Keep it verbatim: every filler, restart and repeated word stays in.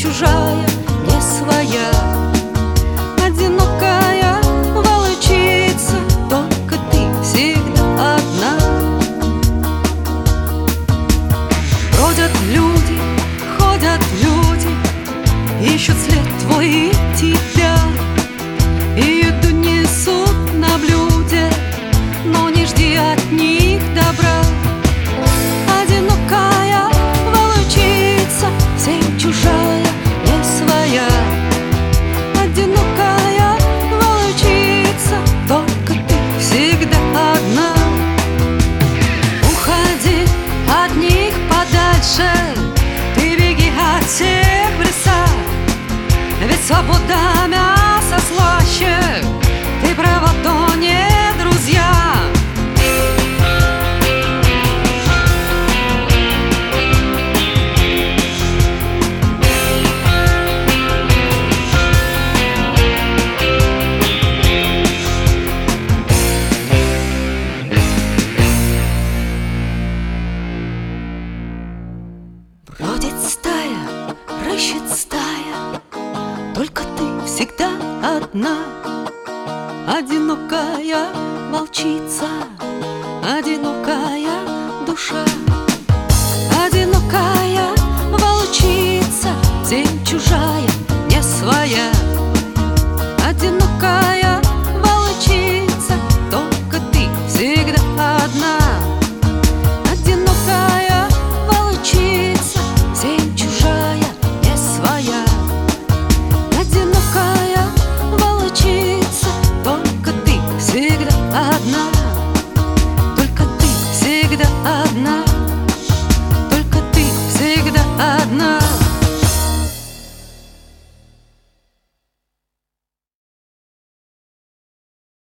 чужая, не своя. Одинокая волчица, только ты всегда одна. Бродят люди, ходят люди, ищут след твой и тебя, и еду несут на блюде, но не жди от них добра. Одинокая волчица, всем чужая, не своя. Одинокая волчица, только ты всегда одна. Уходи от них подальше, ты беги от всех в леса, ведь свобода мясо слаще, ты права, то не друзья. Бродит стая, рыщет стая, только ты всегда одна. Одинокая волчица, одинокая душа. Одинокая волчица, всем чужая,